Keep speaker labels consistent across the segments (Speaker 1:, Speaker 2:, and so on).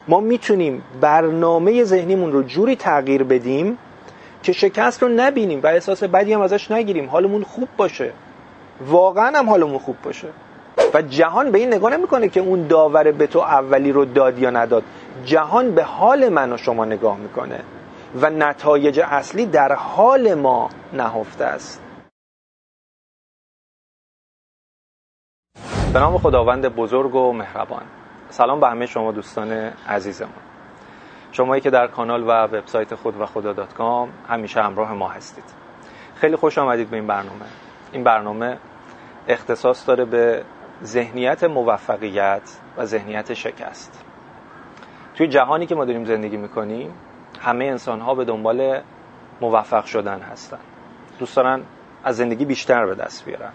Speaker 1: ما میتونیم برنامه ذهنیمون رو جوری تغییر بدیم که شکست رو نبینیم و احساس بدی هم ازش نگیریم، حالمون خوب باشه، واقعا هم حالمون خوب باشه. و جهان به این نگاه نمیکنه که اون داور به تو اولی رو داد یا نداد. جهان به حال من و شما نگاه میکنه و نتایج اصلی در حال ما نهفته است. به نام خداوند بزرگ و مهربان. سلام به همه شما دوستان عزیزمون، شمایی که در کانال و وبسایت خودوخدا.com همیشه همراه ما هستید. خیلی خوش آمدید به این برنامه. این برنامه اختصاص داره به ذهنیت موفقیت و ذهنیت شکست. توی جهانی که ما داریم زندگی میکنیم، همه انسان‌ها به دنبال موفق شدن هستن. دوست دارن از زندگی بیشتر به دست بیارن.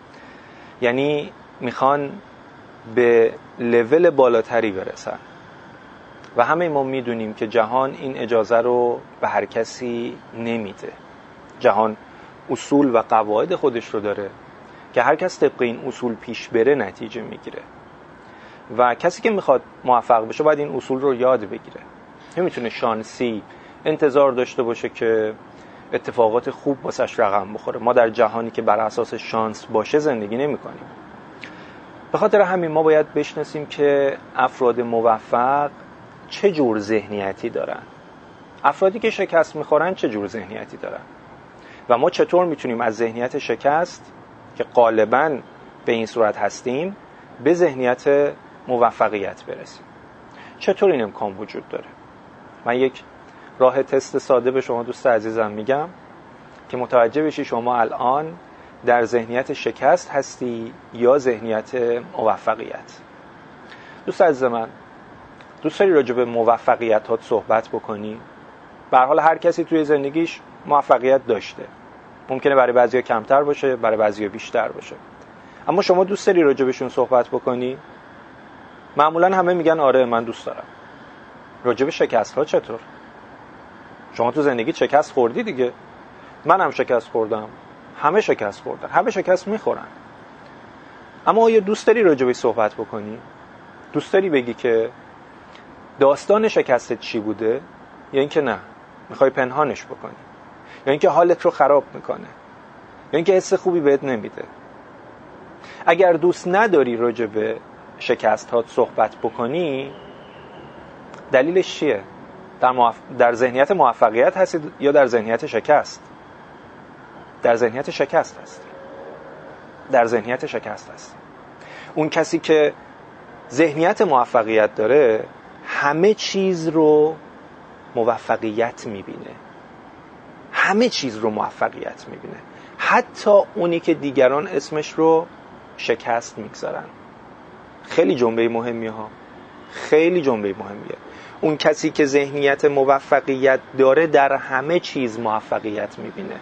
Speaker 1: یعنی میخوان به لول بالاتری برسن. و همه ما میدونیم که جهان این اجازه رو به هر کسی نمیده. جهان اصول و قواعد خودش رو داره که هر کس طبق این اصول پیش بره نتیجه میگیره. و کسی که میخواد موفق بشه باید این اصول رو یاد بگیره. نمیتونه شانسی انتظار داشته باشه که اتفاقات خوب واسش رقم بخوره. ما در جهانی که بر اساس شانس باشه زندگی نمی‌کنیم. به خاطر همین ما باید بشناسیم که افراد موفق چه جور ذهنیتی دارن، افرادی که شکست میخورن چه جور ذهنیتی دارن و ما چطور میتونیم از ذهنیت شکست که غالباً به این صورت هستیم به ذهنیت موفقیت برسیم. چطور این امکان وجود داره؟ من یک راه تست ساده به شما دوست عزیزم میگم که متوجه بشی شما الان در ذهنیت شکست هستی یا ذهنیت موفقیت. دوست عزیز من، دوست داری راجع به موفقیتات صحبت بکنی؟ به هر حال هر کسی توی زندگیش موفقیت داشته. ممکنه برای بعضیا کمتر باشه، برای بعضیا بیشتر باشه. اما شما دوست داری راجع بهشون صحبت بکنی؟ معمولا همه میگن آره من دوست دارم. راجع به شکست ها چطور؟ شما تو زندگی شکست خوردی دیگه. منم شکست خوردم. همه شکست خوردن. همه شکست میخورن. اما آیا دوست داری راجع بهش صحبت بکنی؟ دوست داری بگی که داستان شکستت چی بوده یا اینکه نه میخوای پنهانش بکنی یا اینکه حالت رو خراب میکنه یا اینکه حس خوبی بهت نمیده؟ اگر دوست نداری راجع به شکست‌هات صحبت بکنی دلیلش چیه؟ در ذهنیت موفقیت هستید یا در ذهنیت شکست؟ در ذهنیت شکست هستی. در ذهنیت شکست هستی. اون کسی که ذهنیت موفقیت داره همه چیز رو موفقیت میبینه. همه چیز رو موفقیت میبینه. حتی اونی که دیگران اسمش رو شکست میگذارن. خیلی جمله مهمیه ها. خیلی جمله مهمیه. اون کسی که ذهنیت موفقیت داره در همه چیز موفقیت میبینه.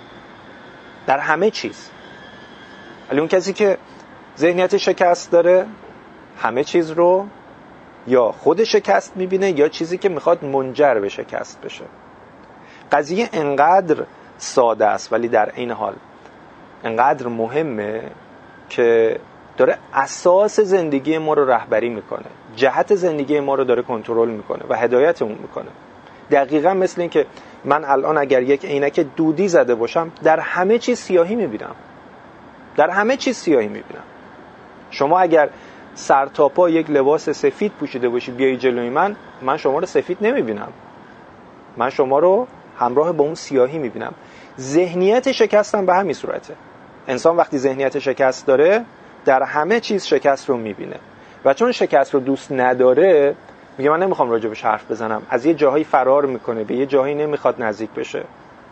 Speaker 1: در همه چیز. ولی اون کسی که ذهنیت شکست داره همه چیز رو یا خود شکست میبینه یا چیزی که میخواد منجر به شکست بشه. قضیه انقدر ساده است ولی در این حال انقدر مهمه که داره اساس زندگی ما رو رهبری میکنه، جهت زندگی ما رو داره کنترل میکنه و هدایتمون میکنه. دقیقاً مثل این که من الان اگر یک عینک دودی زده باشم در همه چیز سیاهی میبینم. در همه چیز سیاهی میبینم. شما اگر سر تا پا یک لباس سفید پوشیده باشی بیایی جلوی من شما رو سفید نمیبینم. من شما رو همراه با اون سیاهی میبینم. ذهنیت شکست هم به همین صورته. انسان وقتی ذهنیت شکست داره در همه چیز شکست رو میبینه و چون شکست رو دوست نداره میگه من نمیخوام راجبش حرف بزنم. از یه جاهایی فرار میکنه، به یه جاهایی نمیخواد نزدیک بشه.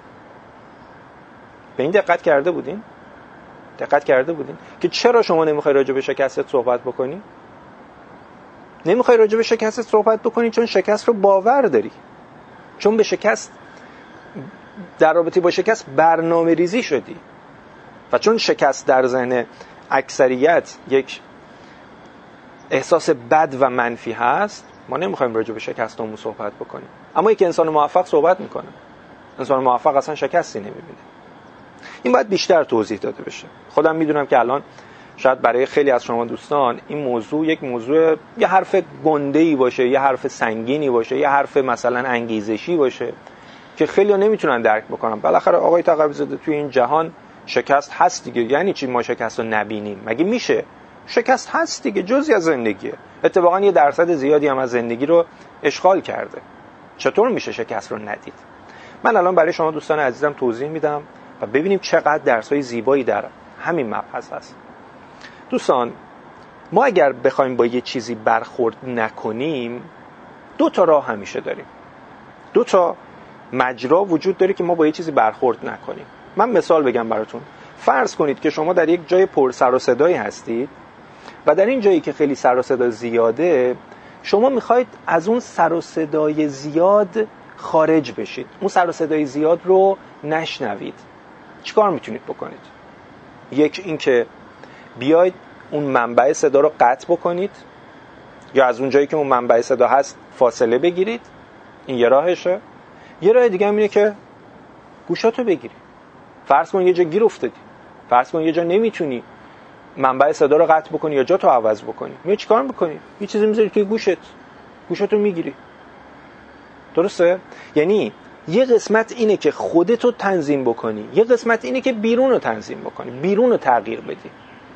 Speaker 1: به این دقت کرده بودین؟ دقت کرده بودین که چرا شما نمیخوای راجع به شکستت صحبت بکنی؟ نمیخوای راجع به شکستت صحبت بکنی چون شکست رو باور داری. چون به شکست در رابطه با شکست برنامه ریزی شدی و چون شکست در ذهن اکثریت یک احساس بد و منفی هست ما نمیخوایم راجع به شکستمون صحبت بکنیم. اما یک انسان موفق صحبت میکنه. انسان موفق اصلا شکستی نمیبینه. این باید بیشتر توضیح داده بشه. خودم میدونم که الان شاید برای خیلی از شما دوستان این موضوع یک موضوع یه حرف گنده‌ای باشه، یه حرف سنگینی باشه، یه حرف مثلا انگیزشی باشه که خیلی‌ها نمیتونن درک بکنن. بالاخره آقای تقوی‌زاده توی این جهان شکست هست دیگه. یعنی چی ما شکست رو نبینیم؟ مگه میشه؟ شکست هست دیگه، جزئی از زندگیه. اتفاقا یه درصد زیادی هم از زندگی رو اشغال کرده. چطور میشه شکست رو ندید؟ من الان برای شما دوستان عزیزم توضیح میدم و ببینیم چقدر درس‌های زیبایی در همین مبحث هست. دوستان، ما اگر بخوایم با یه چیزی برخورد نکنیم، دو تا راه همیشه داریم. دو تا مجرا وجود داره که ما با یه چیزی برخورد نکنیم. من مثال بگم براتون. فرض کنید که شما در یک جای پر سر و صدایی هستید و در این جایی که خیلی سر و صدا زیاده، شما میخواید از اون سر و صدای زیاد خارج بشید، اون سر و صدای زیاد رو نشنوید. چیکار میتونید بکنید؟ یک، این که بیاید اون منبع صدا رو قطع بکنید یا از اون جایی که اون منبع صدا هست فاصله بگیرید. این یه راهشه. یه راه دیگه هم اینه که گوشاتو بگیری. فرض کن یه جا گیر افتادی، فرض کن یه جا نمیتونی منبع صدا رو قطع بکنی یا جاتو عوض بکنی. میای چیکار میکنی؟ یه چیزی میذاری توی گوشتو میگیری. درسته؟ یعنی یه قسمت اینه که خودتو تنظیم بکنی، یه قسمت اینه که بیرون رو تنظیم بکنی، بیرون رو تغییر بدی.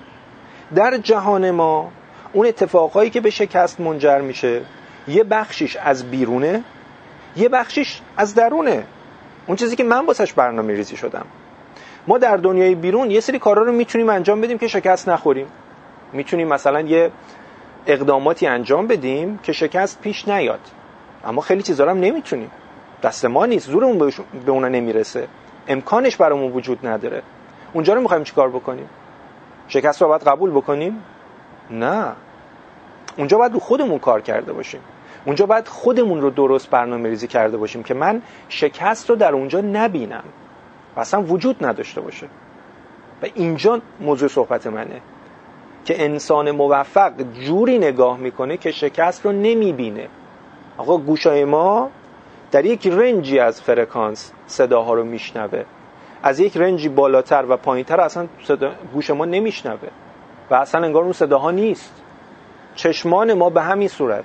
Speaker 1: در جهان ما اون اتفاقایی که به شکست منجر میشه، یه بخشیش از بیرونه، یه بخشیش از درونه. اون چیزی که من واسش برنامه ریزی شدم. ما در دنیای بیرون یه سری کارا رو میتونیم انجام بدیم که شکست نخوریم. میتونیم مثلا یه اقداماتی انجام بدیم که شکست پیش نیاد. اما خیلی چیزا رو هم نمیتونیم. دست ما نیست، زورمون به اونا نمیرسه. امکانش برامون وجود نداره. اونجا رو میخوایم چیکار بکنیم؟ شکست رو باید قبول بکنیم؟ نه. اونجا باید رو خودمون کار کرده باشیم. اونجا باید خودمون رو درست برنامه ریزی کرده باشیم که من شکست رو در اونجا نبینم و اصلا وجود نداشته باشه. و اینجا موضوع صحبت منه که انسان موفق جوری نگاه میکنه که شکست رو نمیبینه. آقا گوشای ما در یک رنجی از فرکانس صداها رو میشنوه، از یک رنجی بالاتر و پایینتر اصلا گوش ما نمیشنوه و اصلا انگار اون صداها نیست. چشمان ما به همین صورت،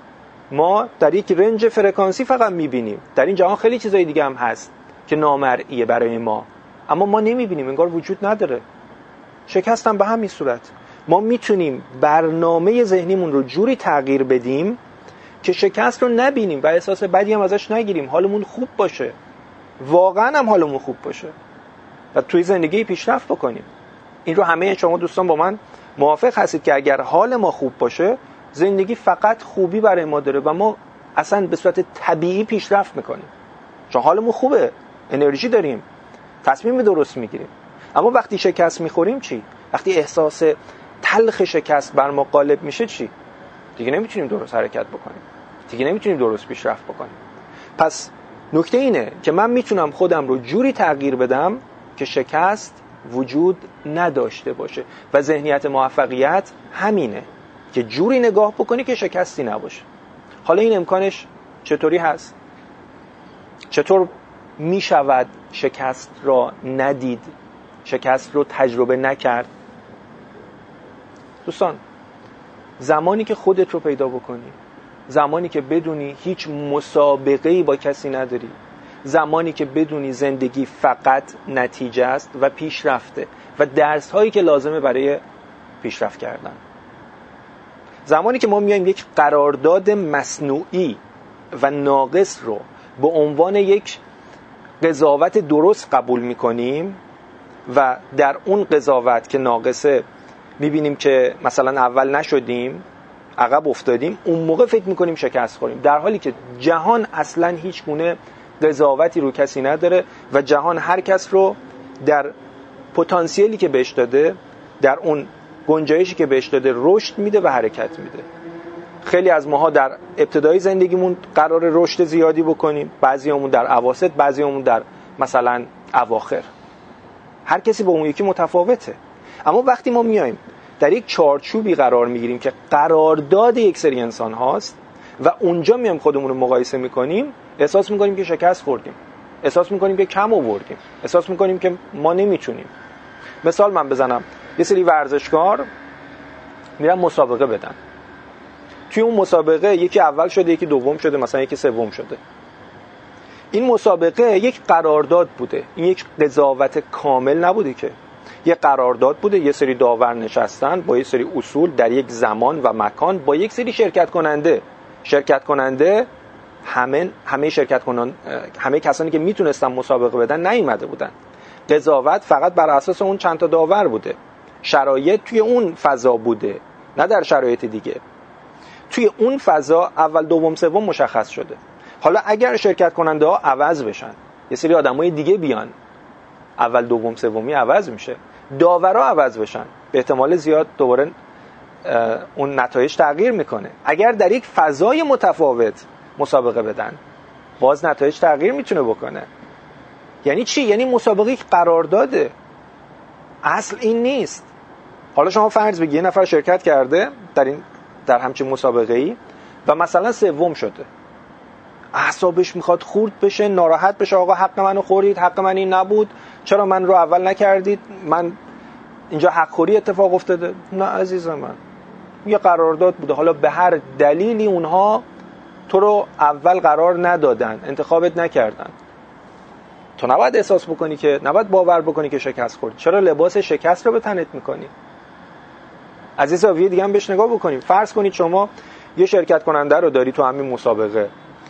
Speaker 1: ما در یک رنج فرکانسی فقط میبینیم. در این جهان خیلی چیزای دیگه هم هست که نامرئیه برای ما، اما ما نمیبینیم، انگار وجود نداره. شکست هم به همین صورت. ما میتونیم برنامه ذهنیمون رو جوری تغییر بدیم که شکست رو نبینیم و احساس بدی هم ازش نگیریم، حالمون خوب باشه، واقعا هم حالمون خوب باشه و توی زندگی پیشرفت بکنیم. این رو همه شما دوستان با من موافق هستید که اگر حال ما خوب باشه، زندگی فقط خوبی برای ما داره و ما اصلا به صورت طبیعی پیشرفت میکنیم، چون حالمون خوبه، انرژی داریم، تصمیم درست میگیریم. اما وقتی شکست میخوریم چی؟ وقتی احساس تلخ شکست بر ما غالب میشه چی؟ دیگه نمیتونیم درست حرکت بکنیم، دیگه نمیتونیم درست پیشرفت بکنیم. پس نکته اینه که من میتونم خودم رو جوری تغییر بدم که شکست وجود نداشته باشه و ذهنیت موفقیت همینه که جوری نگاه بکنی که شکستی نباشه. حالا این امکانش چطوری هست؟ چطور میشود شکست را ندید، شکست رو تجربه نکرد؟ دوستان، زمانی که خودت رو پیدا بکنی، زمانی که بدونی هیچ مسابقه‌ای با کسی نداری، زمانی که بدونی زندگی فقط نتیجه است و پیشرفته و درس هایی که لازمه برای پیشرفت کردن، زمانی که ما میایم یک قرارداد مصنوعی و ناقص رو به عنوان یک قضاوت درست قبول میکنیم و در اون قضاوت که ناقصه میبینیم که مثلا اول نشدیم، عقب افتادیم، اون موقع فکر میکنیم شکست خوریم، در حالی که جهان اصلا هیچ گونه قضاوتی رو کسی نداره و جهان هر کس رو در پتانسیلی که بهش داده، در اون گنجایشی که بهش داده رشد میده و حرکت میده. خیلی از ماها در ابتدای زندگیمون قرار رشد زیادی بکنیم، بعضیامون در اواسط، بعضیامون در مثلا اواخر. هر کسی با اون یکی متفاوته. اما وقتی ما میایم در یک چارچوبی قرار میگیریم که قرارداد یک سری انسان هاست و اونجا میایم خودمون رو مقایسه میکنیم، احساس میکنیم که شکست خوردیم، احساس میکنیم که کم آوردیم، احساس میکنیم که ما نمیتونیم. مثال من بزنم، یه سری ورزشکار میرن مسابقه بدن. توی اون مسابقه یکی اول شده، یکی دوم شده، مثلا یکی سوم شده. این مسابقه یک قرارداد بوده. این یک قضاوت کامل نبوده که. یه قرارداد بوده، یه سری داور نشستن با یه سری اصول در یک زمان و مکان با یک سری شرکت کننده همه کسانی که میتونستن مسابقه بدن نیومده بودن. قضاوت فقط بر اساس اون چند تا داور بوده. شرایط توی اون فضا بوده، نه در شرایط دیگه. توی اون فضا اول دوم سوم مشخص شده. حالا اگر شرکت کننده ها عوض بشن، یه سری آدمای دیگه بیان، اول دوم سومی عوض میشه. داورا عوض بشن، به احتمال زیاد دوباره اون نتایج تغییر میکنه. اگر در یک فضای متفاوت مسابقه بدن، باز نتایج تغییر میتونه بکنه. یعنی چی؟ یعنی مسابقه قرارداده، اصل این نیست. حالا شما فرض بگید یه نفر شرکت کرده در همچین مسابقه‌ای و مثلا سوم شده، اعصابش میخواد خورد بشه، ناراحت بشه، آقا حق منو خوردید، حق من این نبود، چرا من رو اول نکردید، من اینجا حق خوری اتفاق افتاده. نه عزیز من، یه قرارداد بوده، حالا به هر دلیلی اونها تو رو اول قرار ندادن، انتخابت نکردن. تو نباید احساس بکنی که، نباید باور بکنی که شکست خوردی. چرا لباس شکست رو به تنت میکنی؟ از این زاویه دیگه هم بهش نگاه بکنیم. فرض کنید شما یه شرکت کننده رو داری تو همین مسابقه.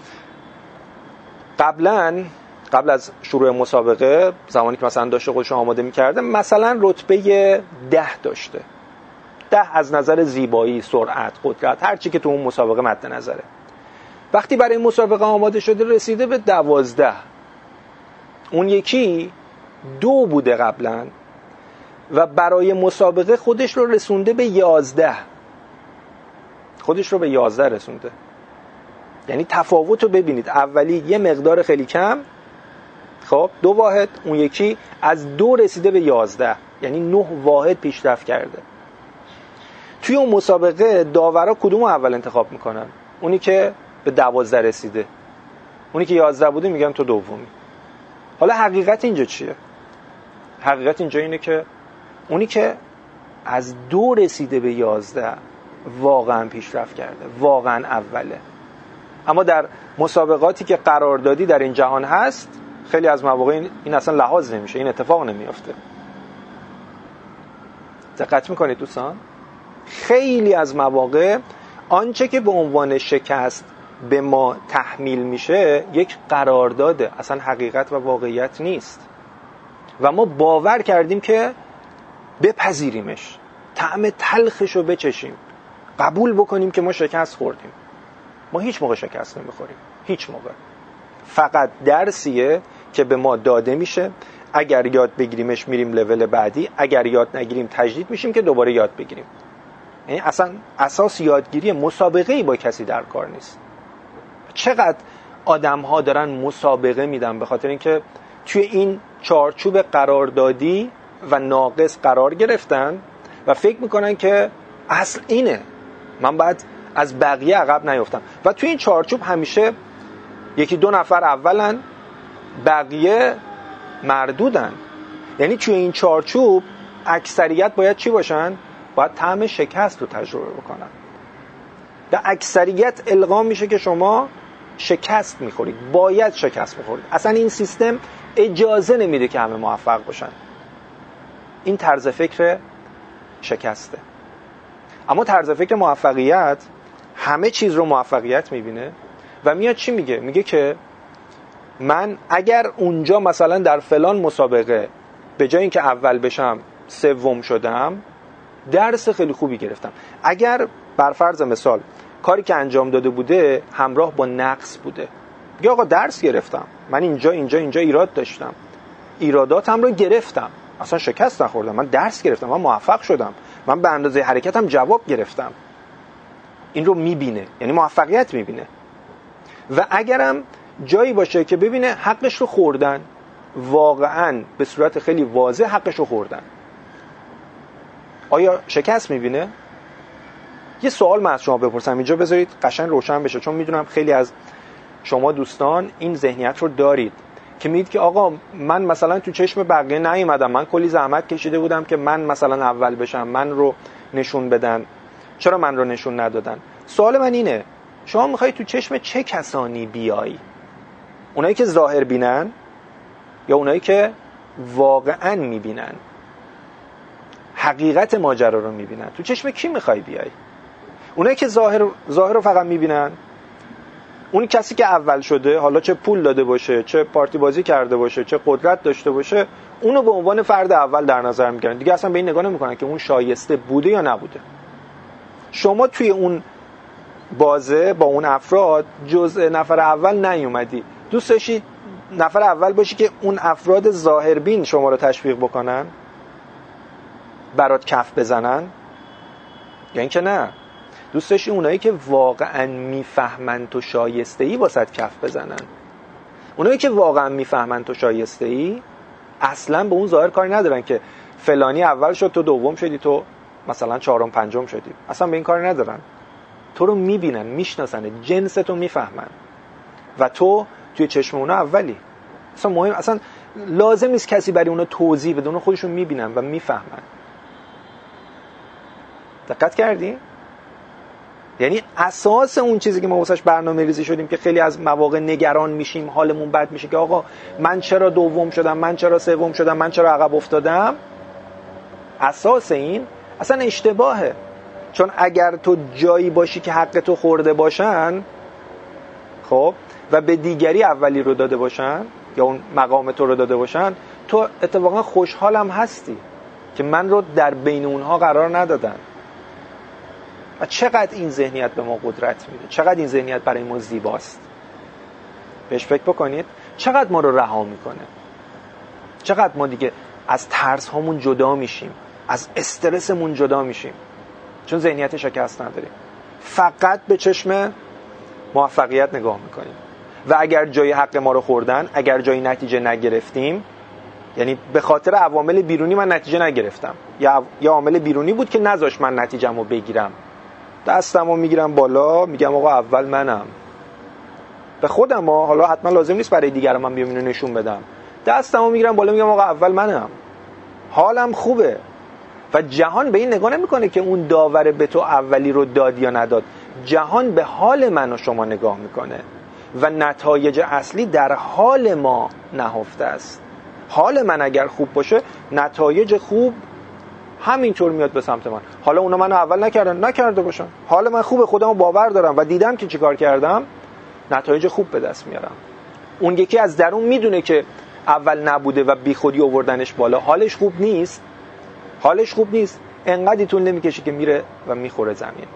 Speaker 1: قبل از شروع مسابقه، زمانی که مثلا داشته خودش آماده می‌کرده، مثلا رتبه 10 داشته. 10 از نظر زیبایی، سرعت، قدرت، هر چی که تو اون مسابقه مد نظره. وقتی برای مسابقه آماده شده رسیده به 12. اون یکی 2 بوده قبلا و برای مسابقه خودش رو رسونده به 11. خودش رو به 11 رسونده. یعنی تفاوت رو ببینید. اولی یه مقدار خیلی کم، خب 2 واحد، اون یکی از 2 رسیده به 11، یعنی 9 واحد پیشرفت کرده. توی اون مسابقه داورا کدوم اول انتخاب میکنن؟ اونی که به 12 رسیده. اونی که 11 بوده میگن تو دومی. حالا حقیقت اینجا چیه؟ حقیقت اینجا اینه که اونی که از 2 رسیده به 11 واقعا پیشرفت کرده، واقعا اوله. اما در مسابقاتی که قراردادی در این جهان هست، خیلی از مواقع این اصلا لحاظ نمیشه، این اتفاق نمیافته. دقت میکنید دوستان؟ خیلی از مواقع آنچه که به عنوان شکست به ما تحمیل میشه یک قرارداده، اصلا حقیقت و واقعیت نیست و ما باور کردیم که بپذیریمش، طعم تلخشو بچشیم، قبول بکنیم که ما شکست خوردیم. ما هیچ موقع شکست نمیخوریم، هیچ موقع. فقط درسیه که به ما داده میشه، اگر یاد بگیریمش میریم لول بعدی، اگر یاد نگیریم تجدید میشیم که دوباره یاد بگیریم. یعنی اصلا اساس یادگیری مسابقه‌ای با کسی در کار نیست. چقدر آدم‌ها دارن مسابقه میدن به خاطر اینکه توی این چارچوب قراردادی و ناقص قرار گرفتن و فکر میکنن که اصل اینه، من باید از بقیه عقب نیفتم. و توی این چارچوب همیشه 1-2 نفر اولن، بقیه مردودن. یعنی توی این چارچوب اکثریت باید چی باشن؟ باید طعم شکست رو تجربه بکنن. به اکثریت القا میشه که شما شکست میخورید، باید شکست بخورید. اصلا این سیستم اجازه نمیده که همه موفق باشن. این طرز فکر شکسته. اما طرز فکر موفقیت همه چیز رو موفقیت میبینه و میاد چی میگه؟ میگه که من اگر اونجا مثلا در فلان مسابقه به جای اینکه اول بشم سوم شدم، درس خیلی خوبی گرفتم. اگر بر فرض مثال کاری که انجام داده بوده همراه با نقص بوده، میگه آقا درس گرفتم، من اینجا ایراد داشتم، ایراداتم رو گرفتم، اصلا شکست نخوردم، من درس گرفتم، من موفق شدم، من به اندازه حرکتم جواب گرفتم. این رو میبینه، یعنی موفقیت میبینه. و اگرم جایی باشه که ببینه حقش رو خوردن، واقعا به صورت خیلی واضح حقش رو خوردن، آیا شکست میبینه؟ یه سوال من از شما بپرسم اینجا، بذارید قشنگ روشن بشه، چون میدونم خیلی از شما دوستان این ذهنیت رو دارید. که میگید که آقا من مثلا تو چشم بقیه نیومدم، من کلی زحمت کشیده بودم که من مثلا اول بشم، من رو نشون بدن، چرا من رو نشون ندادن؟ سوال من اینه شما میخوای تو چشم چه کسانی بیای؟ اونایی که ظاهر بینن یا اونایی که واقعا میبینن، حقیقت ماجرا رو میبینن؟ تو چشم کی میخوای بیای؟ اونایی که ظاهر رو فقط میبینن، اون کسی که اول شده، حالا چه پول داده باشه، چه پارتی بازی کرده باشه، چه قدرت داشته باشه، اونو به عنوان فرد اول در نظر میگیرن دیگه، اصلا به این نگاه نمیکنن که اون شایسته بوده یا نبوده. شما توی اون بازه با اون افراد جزء نفر اول نیومدی، دوست داشتی نفر اول باشی که اون افراد ظاهربین شما رو تشویق بکنن، برات کف بزنن، یا اینکه نه دوست داشتی اونایی که واقعا میفهمن تو شایسته‌ای واسط کف بزنن؟ اونایی که واقعا میفهمن تو شایسته‌ای اصلا به اون ظاهر کاری ندارن که فلانی اول شد تو دوم شدی، تو مثلا چهارم پنجم شدی، اصلا به این کاری ندارن. تو رو میبینن، میشناسن، جنس تو میفهمن و تو توی چشم اونا اولی. اصلا مهم، اصلا لازم نیست کسی برای اونا توضیح بده، اونا خودشون میبینن و میفهمن. دقت کردی؟ یعنی اساس اون چیزی که ما واسش برنامه‌ریزی شدیم که خیلی از مواقع نگران میشیم، حالمون بد میشه که آقا من چرا دوم شدم، من چرا سوم شدم، من چرا عقب افتادم، اساس این اصلا اشتباهه. چون اگر تو جایی باشی که حق تو خورده باشن، خب، و به دیگری اولی رو داده باشن یا اون مقام تو رو داده باشن، تو اتفاقا خوشحالم هستی که من رو در بین اونها قرار ندادن. و چقدر این ذهنیت به ما قدرت میده، چقدر این ذهنیت برای ما زیباست. بهش فکر بکنید چقدر ما رو رها میکنه، چقدر ما دیگه از ترس هامون جدا میشیم، از استرسمون جدا میشیم، چون ذهنیت شکست نداریم، فقط به چشم موفقیت نگاه میکنیم. و اگر جای حق ما رو خوردن، اگر جای نتیجه نگرفتیم، یعنی به خاطر عوامل بیرونی من نتیجه نگرفتم، یا عامل بیرونی بود که نذاش من نتیجه‌مو بگیرم، دستمو میگیرم بالا میگم آقا اول منم، به خودم حالا حتما لازم نیست برای دیگران من بیام اینو نشون بدم، دستمو میگیرم بالا میگم آقا اول منم، حالم خوبه. و جهان به این نگاه نمیکنه که اون داور به تو اولی رو داد یا نداد، جهان به حال من و شما نگاه میکنه و نتایج اصلی در حال ما نهفته است. حال من اگر خوب باشه، نتایج خوب همینطور میاد به سمت من. حالا اونا منو اول نکرده باشن، حال من خوبه، خودمو باور دارم و دیدم که چیکار کردم، نتایج خوب به دست میارم. اون یکی از درون میدونه که اول نبوده و بی خودی آوردنش بالا، حالش خوب نیست، انقدر طول نمیکشه که میره و میخوره زمین.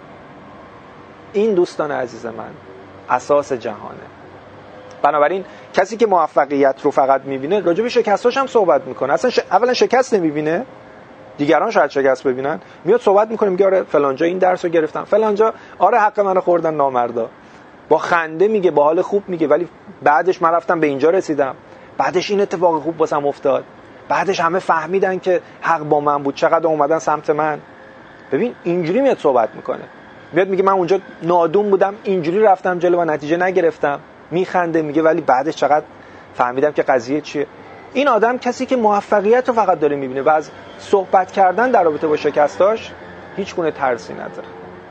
Speaker 1: این دوستان عزیز من اساس جهانه. بنابراین کسی که موفقیت رو فقط میبینه راجع به شکستاش هم صحبت میکنه، اصلا اولا شکست نمیبینه، دیگران شاید شکست ببینن، میاد صحبت میکنه میگه آره فلانجا این درس رو گرفتم، فلانجا آره حق منو خوردن نامردا، با خنده میگه، با حال خوب میگه، ولی بعدش من رفتم به اینجا رسیدم، بعدش این اتفاق خوب واسم افتاد، بعدش همه فهمیدن که حق با من بود، چقدر اومدن سمت من. ببین اینجوری میاد صحبت میکنه، میاد میگه من اونجا نادون بودم، اینجوری رفتم جلو و نتیجه نگرفتم، میخنده میگه ولی بعدش چقدر فهمیدم که قضیه چیه. این آدم کسی که موفقیت رو فقط داره میبینه و از صحبت کردن در رابطه با شکستاش هیچ گونه ترسی نداره.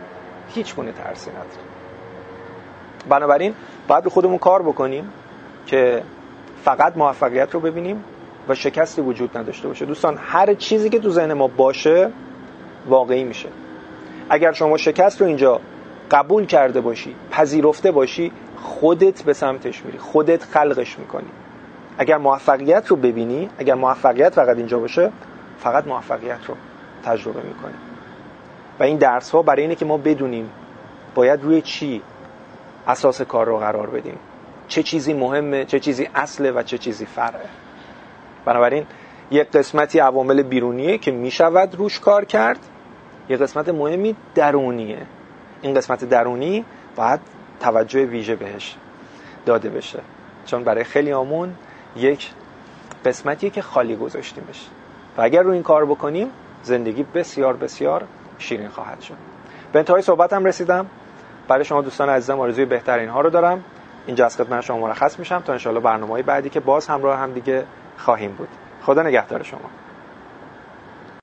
Speaker 1: بنابراین باید به خودمون کار بکنیم که فقط موفقیت رو ببینیم و شکستی وجود نداشته باشه. دوستان هر چیزی که تو ذهن ما باشه واقعی میشه. اگر شما شکست رو اینجا قبول کرده باشی، پذیرفته باشی، خودت به سمتش میری، خودت خلقش میکنی. اگر موفقیت رو ببینی، اگر موفقیت فقط اینجا باشه، فقط موفقیت رو تجربه میکنی. و این درس ها برای اینه که ما بدونیم باید روی چی اساس کار رو قرار بدیم، چه چیزی مهمه، چه چیزی اصله و چه چیزی فرعه. بنابراین یک قسمتی عوامل بیرونیه که میشود روش کار کرد، یک قسمت مهمی درونیه. این قسمت درونی باید توجه ویژه بهش داده بشه، چون برای خیلی همون یک قسمتیه که خالی گذاشتیمش و اگر رو این کار بکنیم زندگی بسیار بسیار شیرین خواهد شد. به انتهای صحبتم رسیدم. برای شما دوستان عزیزم آرزوی بهترین ها رو دارم. اینجا از خدمت شما مرخص میشم تا انشالله برنامه‌های بعدی که باز همراه هم دیگه خواهیم بود. خدا نگهدار شما.